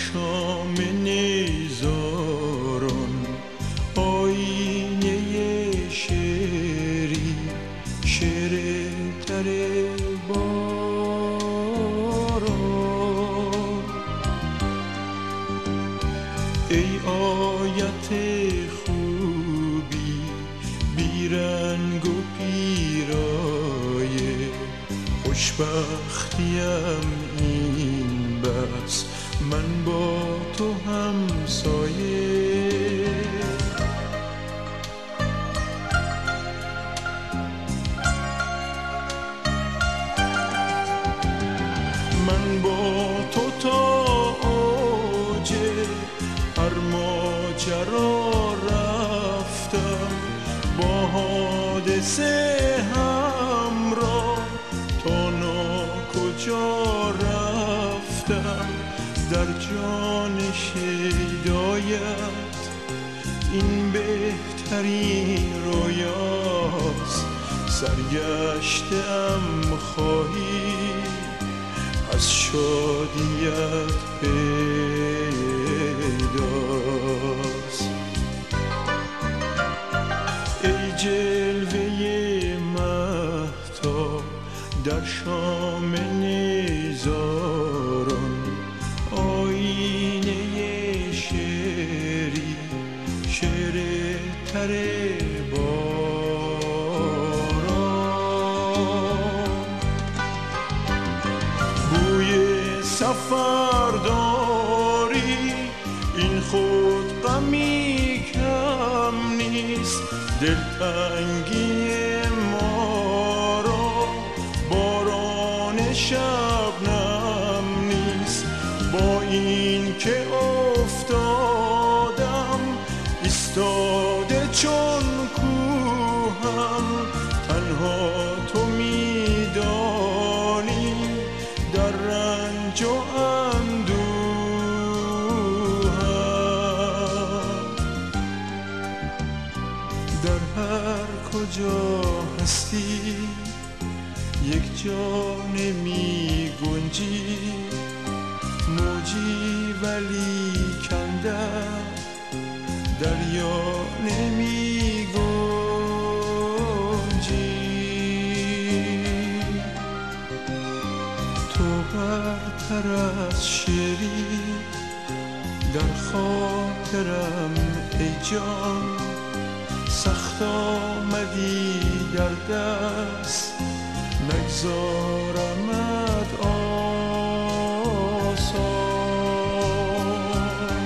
شام نیزاران آینه شعری، شعر تر باران. ای آیت خوبی بیرنگ و پیرایه، خوشبختیم این بس من با تو همسایه. من با تو تا اوج هر ماجرا رفتم، با حادثه همراه تا ناکجا رفتم. در جان شیدایت این بهترین رویاست، سرگشته‌ام خواهی از شادیت پیداست. ای جلوه مهتاب در شام نیزاران آینه شعری، شعر تر باران. بوی سفر داری این خود غمی کم نیست، دلتنگی ما را باران شبنم نیست. با این که افتادم ایستاده چون کوهم، تنها تو میدانی در رنج و اندوهم. در هر کجا هستی یک جا نمی گنجی، موجی ولی کندر دریا نمی گنجی. تو برتر از شعری در خاطرم ای جان، سخت آمدی در دست نگذارمت آسان.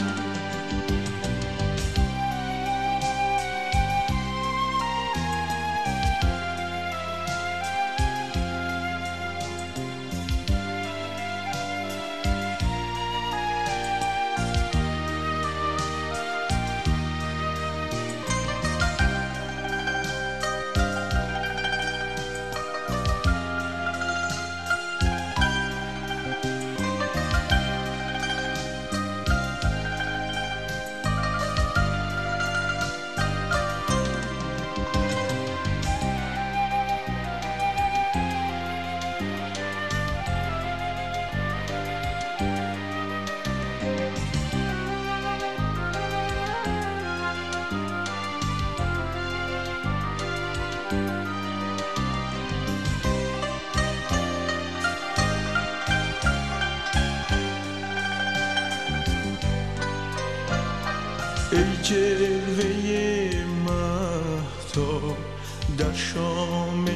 ای جلوه مهتاب در شام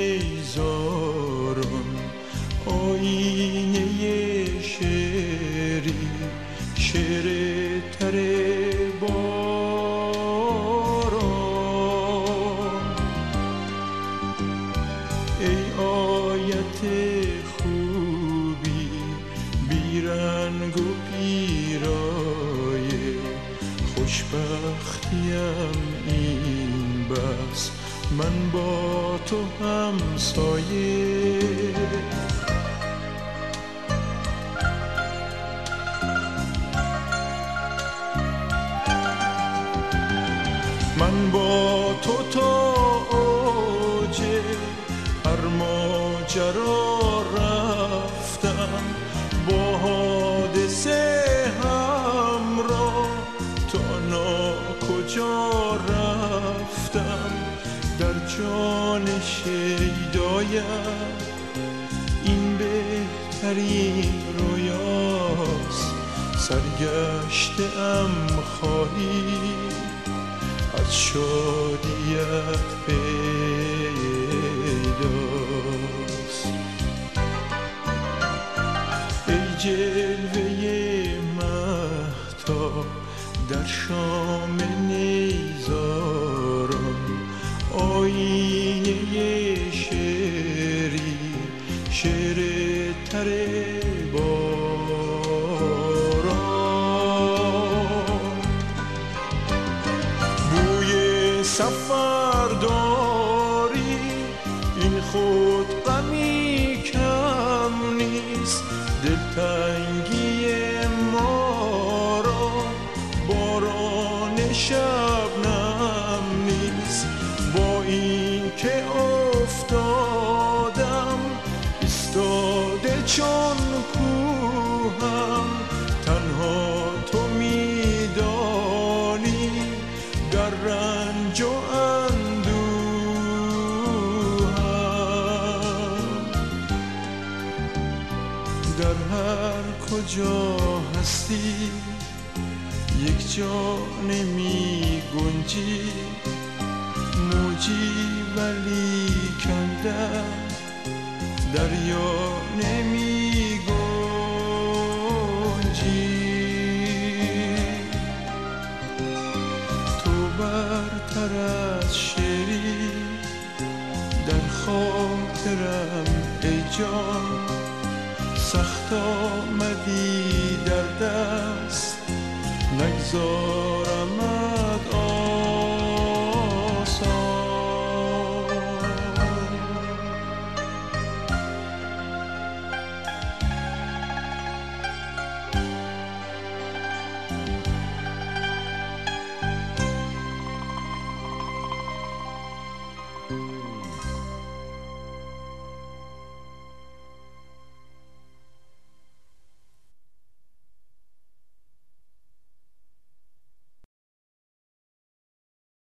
نیزاران آینه شعری، شعر تر باران. ای آیت خوبی بیرنگ و پیرایه، خوشبختیم این بس من با تو همسایه. من با تو تا اوج هر ماجرا رفتم، با حادثه شیدایم این بهترین رویاست. سرگشته‌ام خواهی از شادیت پیداست. ای جلوه مهتاب در شام نیزاران، آینه شعری شعر تر باران. بوی سفر داری این خود غمی کم نیست. دلتنگی ما را باران شبنم نیست. با این که افتادم ایستاده چون کوهم، تنها تو میدانی در رنج و اندوهم. در هر کجا هستی یک جا نمی گنجی، موجی ولی کندم دریا نمی گنجی. تو برتر از شعری در خاطرم ای جان، سخت آمدی در دست نگذارمت آسان.